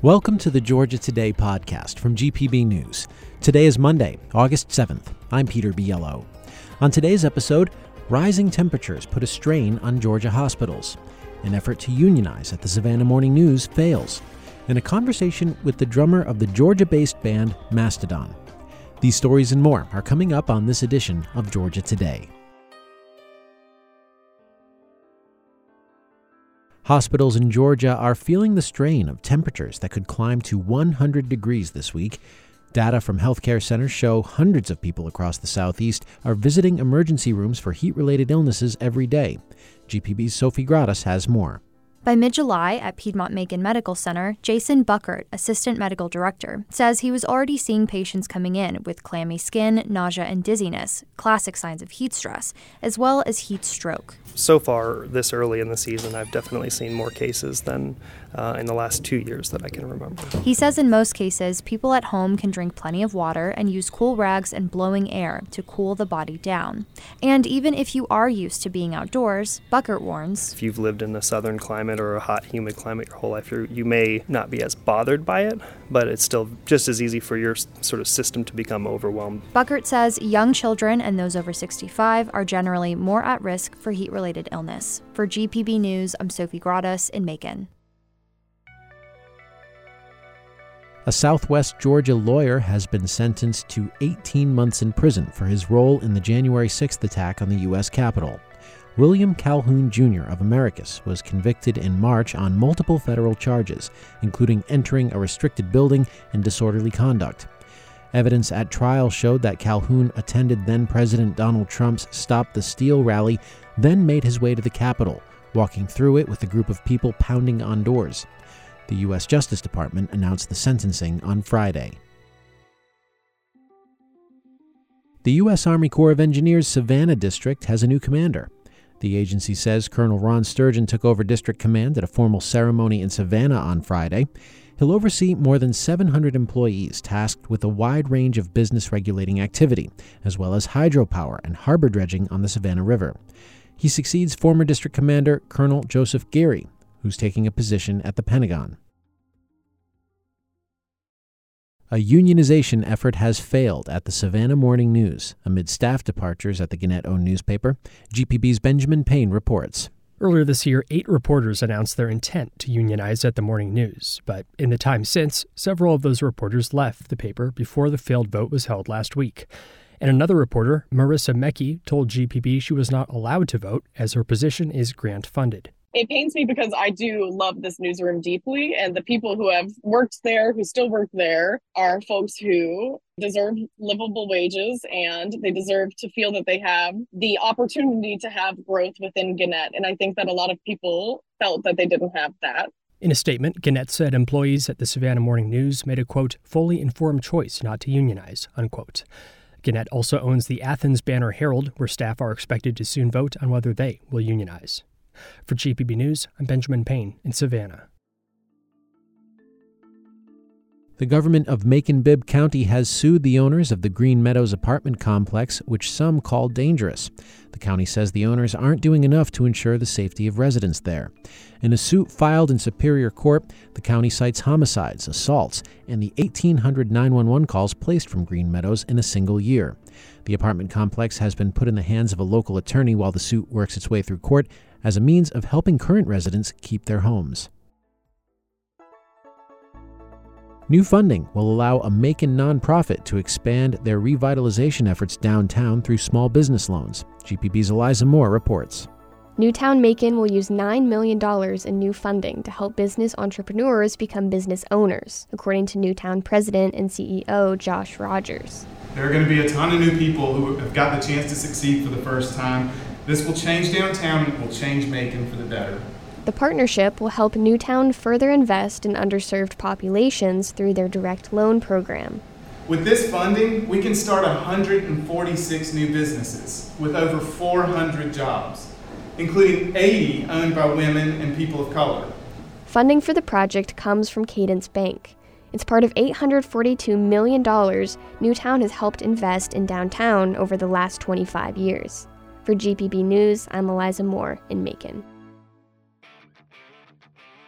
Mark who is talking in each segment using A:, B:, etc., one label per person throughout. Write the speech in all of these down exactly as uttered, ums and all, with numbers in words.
A: Welcome to the Georgia Today podcast from G P B News. Today is Monday, August seventh. I'm Peter Biello. On today's episode, rising temperatures put a strain on Georgia hospitals. An effort to unionize at the Savannah Morning News fails. And a conversation with the drummer of the Georgia-based band Mastodon. These stories and more are coming up on this edition of Georgia Today. Hospitals in Georgia are feeling the strain of temperatures that could climb to one hundred degrees this week. Data from healthcare centers show hundreds of people across the Southeast are visiting emergency rooms for heat-related illnesses every day. G P B's Sophie Gradas has more.
B: By mid-July at Piedmont-Macon Medical Center, Jason Buckert, assistant medical director, says he was already seeing patients coming in with clammy skin, nausea, and dizziness, classic signs of heat stress, as well as heat stroke.
C: So far, this early in the season, I've definitely seen more cases than uh, in the last two years that I can remember.
B: He says in most cases, people at home can drink plenty of water and use cool rags and blowing air to cool the body down. And even if you are used to being outdoors, Buckert warns,
C: if you've lived in a southern climate or a hot, humid climate your whole life, you may not be as bothered by it, but it's still just as easy for your sort of system to become overwhelmed.
B: Buckert says young children and those over sixty-five are generally more at risk for heat-related illness. For G P B News, I'm Sophie Gradas in Macon.
A: A Southwest Georgia lawyer has been sentenced to eighteen months in prison for his role in the January sixth attack on the U S Capitol. William Calhoun Junior of Americus was convicted in March on multiple federal charges, including entering a restricted building and disorderly conduct. Evidence at trial showed that Calhoun attended then-President Donald Trump's Stop the Steal rally, then made his way to the Capitol, walking through it with a group of people pounding on doors. The U S Justice Department announced the sentencing on Friday. The U S Army Corps of Engineers Savannah District has a new commander. The agency says Colonel Ron Sturgeon took over district command at a formal ceremony in Savannah on Friday. He'll oversee more than seven hundred employees tasked with a wide range of business regulating activity, as well as hydropower and harbor dredging on the Savannah River. He succeeds former district commander Colonel Joseph Geary, who's taking a position at the Pentagon. A unionization effort has failed at the Savannah Morning News amid staff departures at the Gannett-owned newspaper. G P B's Benjamin Payne reports.
D: Earlier this year, eight reporters announced their intent to unionize at the Morning News, but in the time since, several of those reporters left the paper before the failed vote was held last week. And another reporter, Marissa Mecki, told G P B she was not allowed to vote as her position is grant-funded.
E: It pains me because I do love this newsroom deeply, and the people who have worked there, who still work there, are folks who deserve livable wages, and they deserve to feel that they have the opportunity to have growth within Gannett. And I think that a lot of people felt that they didn't have that.
D: In a statement, Gannett said employees at the Savannah Morning News made a, quote, fully informed choice not to unionize, unquote. Gannett also owns the Athens Banner Herald, where staff are expected to soon vote on whether they will unionize. For G P B News, I'm Benjamin Payne in Savannah.
A: The government of Macon-Bibb County has sued the owners of the Green Meadows apartment complex, which some call dangerous. The county says the owners aren't doing enough to ensure the safety of residents there. In a suit filed in Superior Court, the county cites homicides, assaults, and the eighteen hundred nine one one calls placed from Green Meadows in a single year. The apartment complex has been put in the hands of a local attorney while the suit works its way through court as a means of helping current residents keep their homes. New funding will allow a Macon nonprofit to expand their revitalization efforts downtown through small business loans. G P B's Eliza Moore reports.
F: Newtown Macon will use nine million dollars in new funding to help business entrepreneurs become business owners, according to Newtown President and C E O Josh Rogers.
G: There are going to be a ton of new people who have got the chance to succeed for the first time. This will change downtown and it will change Macon for the better.
F: The partnership will help Newtown further invest in underserved populations through their direct loan program.
G: With this funding, we can start one hundred forty-six new businesses with over four hundred jobs, including eighty owned by women and people of color.
F: Funding for the project comes from Cadence Bank. It's part of eight hundred forty-two million dollars Newtown has helped invest in downtown over the last twenty-five years. For G P B News, I'm Eliza Moore in Macon.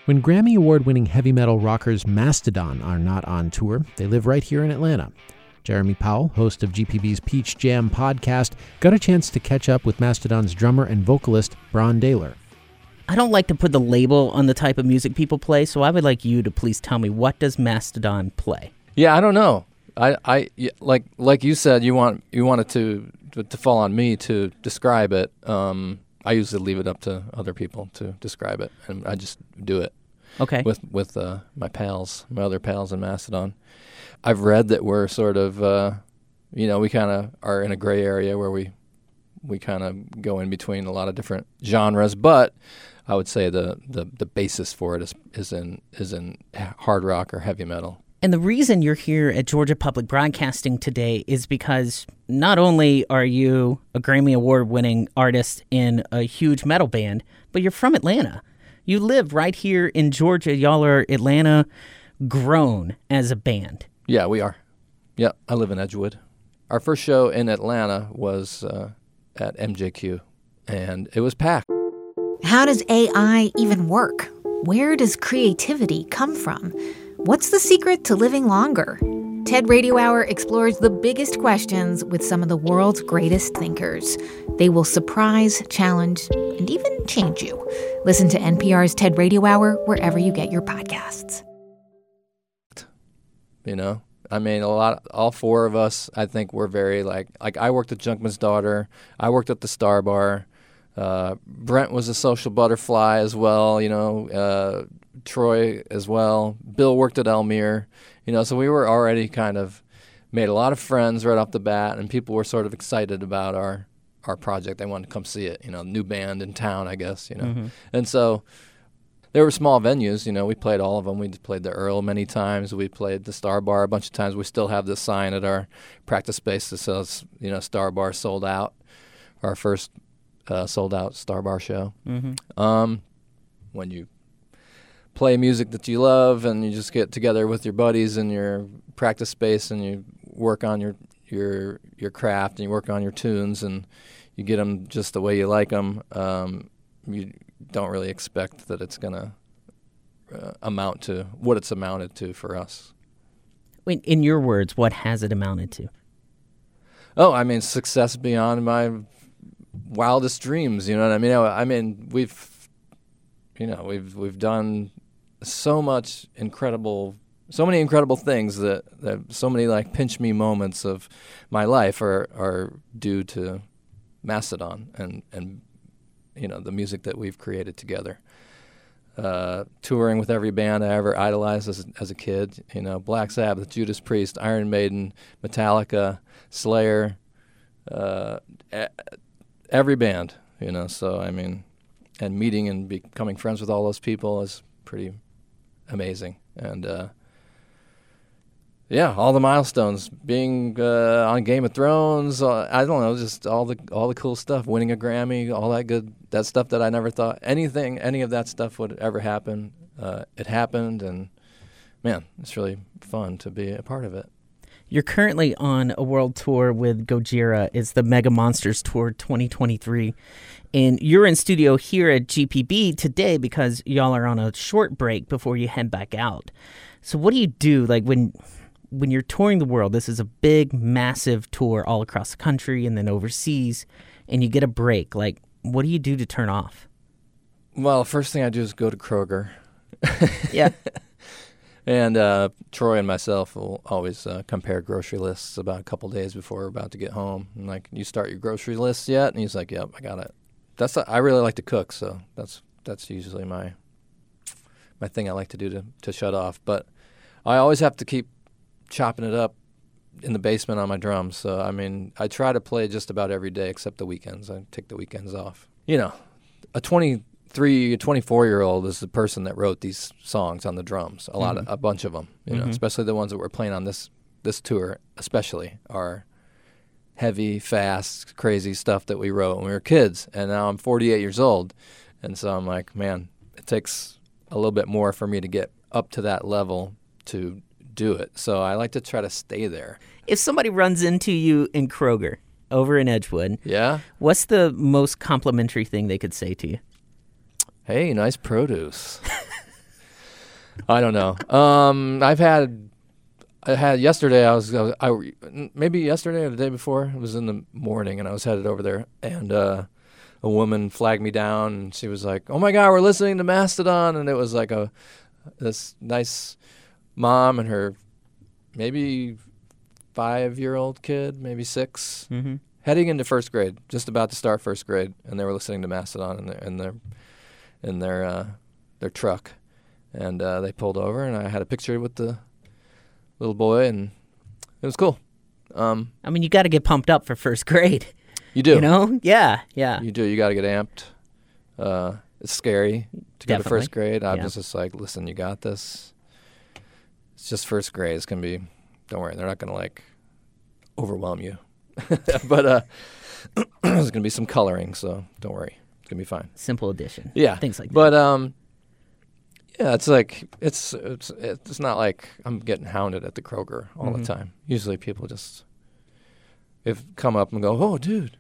A: When Grammy Award-winning heavy metal rockers Mastodon are not on tour, they live right here in Atlanta. Jeremy Powell, host of G P B's Peach Jam podcast, got a chance to catch up with Mastodon's drummer and vocalist, Bron Daylor.
H: I don't like to put the label on the type of music people play, so I would like you to please tell me, what does Mastodon play?
I: Yeah, I don't know. I, I like like you said, you want you want it to to, to fall on me to describe it. Um, I usually leave it up to other people to describe it, and I just do it.
H: Okay.
I: With with uh, my pals, my other pals in Mastodon. I've read that we're sort of, uh, you know, we kind of are in a gray area where we we kind of go in between a lot of different genres, but I would say the, the, the basis for it is is in is in hard rock or heavy metal.
H: And the reason you're here at Georgia Public Broadcasting today is because not only are you a Grammy Award-winning artist in a huge metal band, but you're from Atlanta. You live right here in Georgia. Y'all are Atlanta grown as a band.
I: Yeah, we are. Yeah, I live in Edgewood. Our first show in Atlanta was uh, at M J Q, and it was packed.
J: How does A I even work? Where does creativity come from? What's the secret to living longer? TED Radio Hour explores the biggest questions with some of the world's greatest thinkers. They will surprise, challenge, and even change you. Listen to N P R's TED Radio Hour wherever you get your podcasts.
I: You know, I mean, a lot, all four of us, I think we're very like, like I worked at Junkman's Daughter. I worked at the Star Bar. Uh, Brent was a social butterfly as well, you know, uh, Troy as well. Bill worked at Elmere, you know, so we were already kind of made a lot of friends right off the bat, and people were sort of excited about our, our project. They wanted to come see it, you know, new band in town, I guess, you know. Mm-hmm. And so there were small venues, you know, we played all of them. We played the Earl many times. We played the Star Bar a bunch of times. We still have this sign at our practice space that says, you know, Star Bar sold out, our first uh, sold out Star Bar show. Mm-hmm. Um, when you play music that you love and you just get together with your buddies in your practice space and you work on your, your, your craft and you work on your tunes and you get them just the way you like them, um, you don't really expect that it's going to uh, amount to what it's amounted to for us.
H: In, in your words, what has it amounted to?
I: Oh, I mean, success beyond my wildest dreams. You know what I mean? I mean, we've, you know, we've we've done so much incredible, so many incredible things that, that so many like pinch me moments of my life are are due to Mastodon and and. you know, the music that we've created together. Uh, touring with every band I ever idolized as, as a kid, you know, Black Sabbath, Judas Priest, Iron Maiden, Metallica, Slayer, uh, every band, you know, so, I mean, and meeting and becoming friends with all those people is pretty amazing. And, uh, yeah, all the milestones, being uh, on Game of Thrones, uh, I don't know, just all the all the cool stuff, winning a Grammy, all that good, that stuff that I never thought anything, any of that stuff would ever happen. Uh, it happened, and man, it's really fun to be a part of it.
H: You're currently on a world tour with Gojira. It's the Mega Monsters Tour twenty twenty-three. And you're in studio here at G P B today because y'all are on a short break before you head back out. So what do you do, like, when... when you're touring the world? This is a big, massive tour all across the country and then overseas, and you get a break. Like, what do you do to turn off?
I: Well, first thing I do is go to Kroger.
H: Yeah.
I: And uh, Troy and myself will always uh, compare grocery lists about a couple days before we're about to get home. And like, you start your grocery list yet? And he's like, yep, I got it. That's a, I really like to cook, so that's that's usually my my thing I like to do to, to shut off. But I always have to keep chopping it up in the basement on my drums. So, I mean, I try to play just about every day except the weekends. I take the weekends off. You know, a twenty-three, twenty-four-year-old is the person that wrote these songs on the drums. A lot mm-hmm. of, a bunch of them, you mm-hmm. know, especially the ones that we're playing on this, this tour, especially, are heavy, fast, crazy stuff that we wrote when we were kids. And now I'm forty-eight years old. And so I'm like, man, it takes a little bit more for me to get up to that level to do it. So I like to try to stay there.
H: If somebody runs into you in Kroger over in Edgewood,
I: yeah,
H: what's the most complimentary thing they could say to you?
I: Hey, nice produce. I don't know. Um, I've had, I had yesterday. I was, I, was, I maybe yesterday or the day before. It was in the morning, and I was headed over there, and uh, a woman flagged me down, and she was like, "Oh my God, we're listening to Mastodon," and it was like a this nice mom and her maybe five-year-old kid, maybe six,
H: mm-hmm.
I: heading into first grade, just about to start first grade, and they were listening to Mastodon in their in their in their uh, their truck. And uh, they pulled over, and I had a picture with the little boy, and it was cool. Um,
H: I mean, you got to get pumped up for first grade.
I: You do.
H: You know? Yeah, yeah.
I: You do. You got to get amped. Uh, it's scary to
H: Definitely.
I: go to first grade. I
H: yeah.
I: was just like, listen, you got this. It's just first grade. It's going to be, don't worry, they're not going to, like, overwhelm you. But uh, there's going to be some coloring, so don't worry. It's going to be fine.
H: Simple addition.
I: Yeah.
H: Things like that.
I: But, um... yeah, it's like it's it's it's not like I'm getting hounded at the Kroger all
H: mm-hmm.
I: the time. Usually, people just if come up and go, "Oh, dude,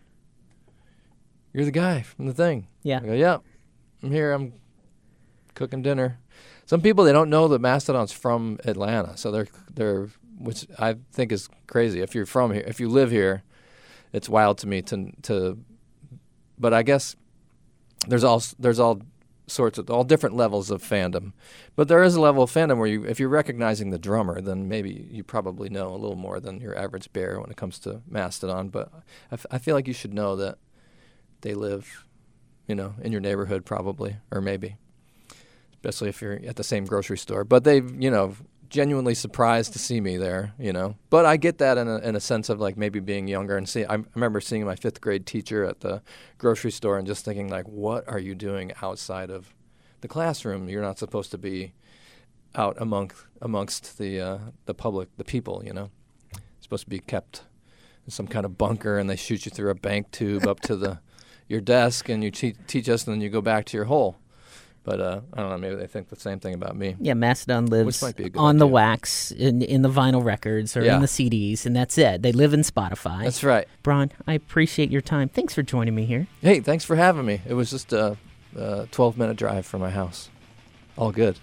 I: you're the guy from the thing."
H: Yeah.
I: I go, "Yeah, I'm here. I'm cooking dinner." Some people, they don't know that Mastodon's from Atlanta, so they're they're which I think is crazy. If you're from here, if you live here, it's wild to me to to. But I guess there's all there's all. sorts of all different levels of fandom, but there is a level of fandom where you, if you're recognizing the drummer, then maybe you probably know a little more than your average bear when it comes to Mastodon. But I, f- I feel like you should know that they live, you know, in your neighborhood probably, or maybe, especially if you're at the same grocery store. But they've, you know, genuinely surprised to see me there, you know. But I get that in a, in a sense of like maybe being younger and see. I remember seeing my fifth grade teacher at the grocery store and just thinking like, what are you doing outside of the classroom? You're not supposed to be out among amongst the uh, the public, the people, you know. You're supposed to be kept in some kind of bunker, and they shoot you through a bank tube up to the your desk, and you te- teach us, and then you go back to your hole. But uh, I don't know, maybe they think the same thing about me.
H: Yeah, Mastodon lives
I: might be a good
H: on
I: idea.
H: the wax, in in the vinyl records, or
I: Yeah.
H: in the C Ds, and that's it. They live in Spotify.
I: That's right.
H: Bron, I appreciate your time. Thanks for joining me here.
I: Hey, thanks for having me. It was just a twelve-minute drive from my house. All good.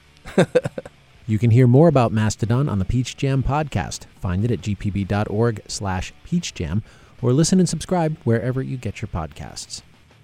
A: You can hear more about Mastodon on the Peach Jam podcast. Find it at gpb.org slash peachjam, or listen and subscribe wherever you get your podcasts.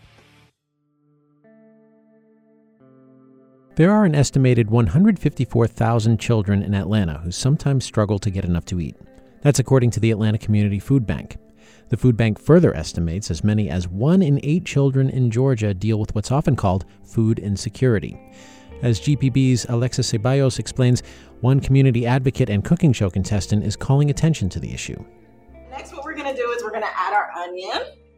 A: There are an estimated one hundred fifty-four thousand children in Atlanta who sometimes struggle to get enough to eat. That's according to the Atlanta Community Food Bank. The food bank further estimates as many as one in eight children in Georgia deal with what's often called food insecurity. As G P B's Alexis Ceballos explains, one community advocate and cooking show contestant is calling attention to the issue.
K: Next, what we're going to do is we're going to add our onion.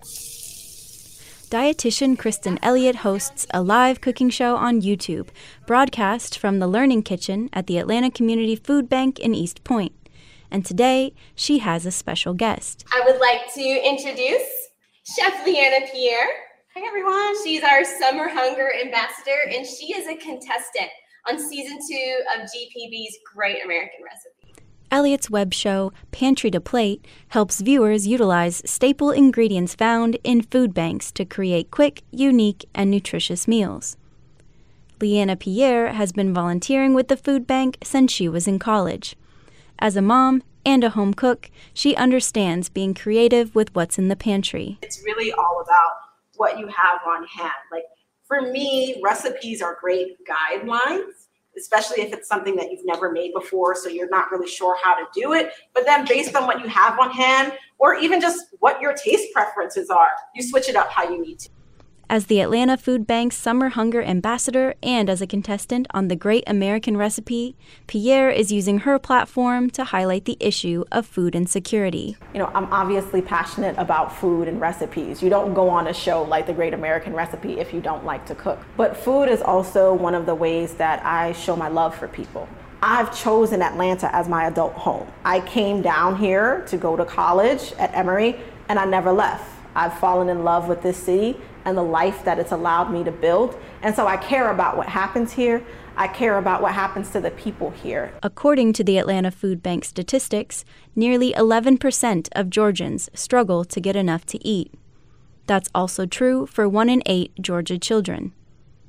L: Dietitian Kristen Elliott hosts a live cooking show on YouTube, broadcast from the Learning Kitchen at the Atlanta Community Food Bank in East Point. And today, she has a special guest.
M: I would like to introduce Chef Leanna Pierre.
K: Hi, everyone.
M: She's our Summer Hunger Ambassador, and she is a contestant on season two of G P B's Great American Recipe.
L: Elliott's web show, Pantry to Plate, helps viewers utilize staple ingredients found in food banks to create quick, unique, and nutritious meals. Leanna Pierre has been volunteering with the food bank since she was in college. As a mom and a home cook, she understands being creative with what's in the pantry.
K: It's really all about what you have on hand. Like, for me, recipes are great guidelines, especially if it's something that you've never made before, so you're not really sure how to do it. But then based on what you have on hand, or even just what your taste preferences are, you switch it up how you need to.
L: As the Atlanta Food Bank's Summer Hunger Ambassador and as a contestant on the Great American Recipe, Pierre is using her platform to highlight the issue of food insecurity.
N: You know, I'm obviously passionate about food and recipes. You don't go on a show like the Great American Recipe if you don't like to cook. But food is also one of the ways that I show my love for people. I've chosen Atlanta as my adult home. I came down here to go to college at Emory, and I never left. I've fallen in love with this city and the life that it's allowed me to build. And so I care about what happens here. I care about what happens to the people here.
L: According to the Atlanta Food Bank statistics, nearly eleven percent of Georgians struggle to get enough to eat. That's also true for one in eight Georgia children.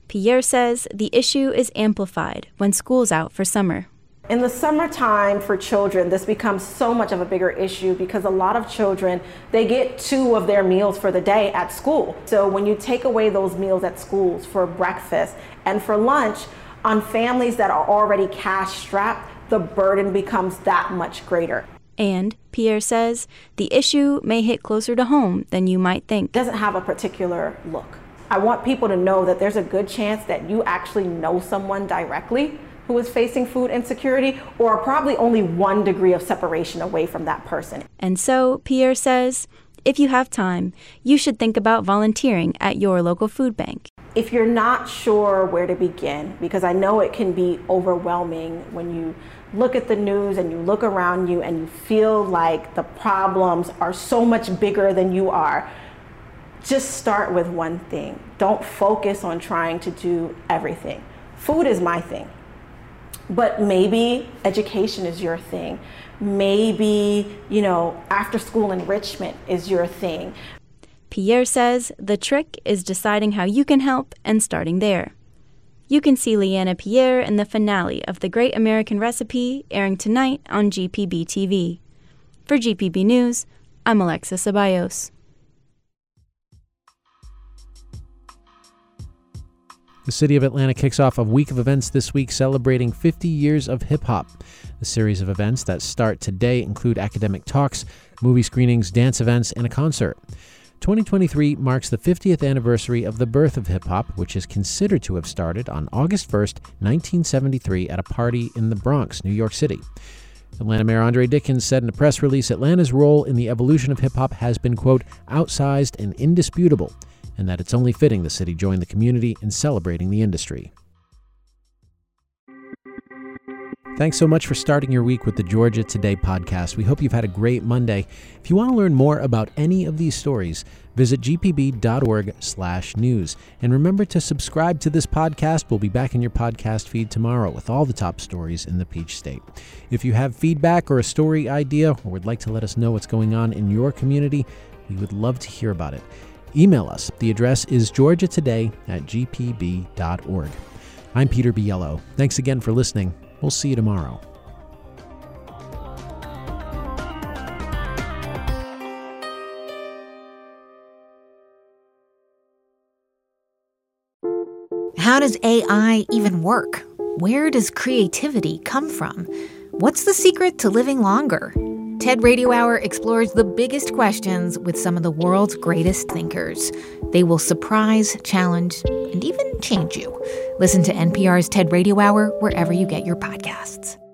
L: Pierre says the issue is amplified when school's out for summer.
N: In the summertime for children, this becomes so much of a bigger issue because a lot of children, they get two of their meals for the day at school. So when you take away those meals at schools for breakfast and for lunch, on families that are already cash strapped, the burden becomes that much greater.
L: And, Pierre says, the issue may hit closer to home than you might think.
N: It doesn't have a particular look. I want people to know that there's a good chance that you actually know someone directly who is facing food insecurity, or are probably only one degree of separation away from that person.
L: And so, Pierre says, if you have time, you should think about volunteering at your local food bank.
N: If you're not sure where to begin, because I know it can be overwhelming when you look at the news and you look around you and you feel like the problems are so much bigger than you are, just start with one thing. Don't focus on trying to do everything. Food is my thing. But maybe education is your thing. Maybe, you know, after school enrichment is your thing.
L: Pierre says the trick is deciding how you can help and starting there. You can see Leanna Pierre in the finale of The Great American Recipe, airing tonight on G P B T V. For G P B News, I'm Alexis Ceballos.
A: The city of Atlanta kicks off a week of events this week celebrating fifty years of hip-hop. The series of events that start today include academic talks, movie screenings, dance events, and a concert. twenty twenty-three marks the fiftieth anniversary of the birth of hip-hop, which is considered to have started on August first, nineteen seventy-three at a party in the Bronx, New York City. Atlanta Mayor Andre Dickens said in a press release, Atlanta's role in the evolution of hip-hop has been, quote, outsized and indisputable, and that it's only fitting the city join the community in celebrating the industry. Thanks so much for starting your week with the Georgia Today podcast. We hope you've had a great Monday. If you want to learn more about any of these stories, visit g p b dot org slash news. And remember to subscribe to this podcast. We'll be back in your podcast feed tomorrow with all the top stories in the Peach State. If you have feedback or a story idea or would like to let us know what's going on in your community, we would love to hear about it. Email us. The address is georgia today at g p b dot org. I'm Peter Biello. Thanks again for listening. We'll see you tomorrow.
J: How does A I even work? Where does creativity come from? What's the secret to living longer? TED Radio Hour explores the biggest questions with some of the world's greatest thinkers. They will surprise, challenge, and even change you. Listen to N P R's TED Radio Hour wherever you get your podcasts.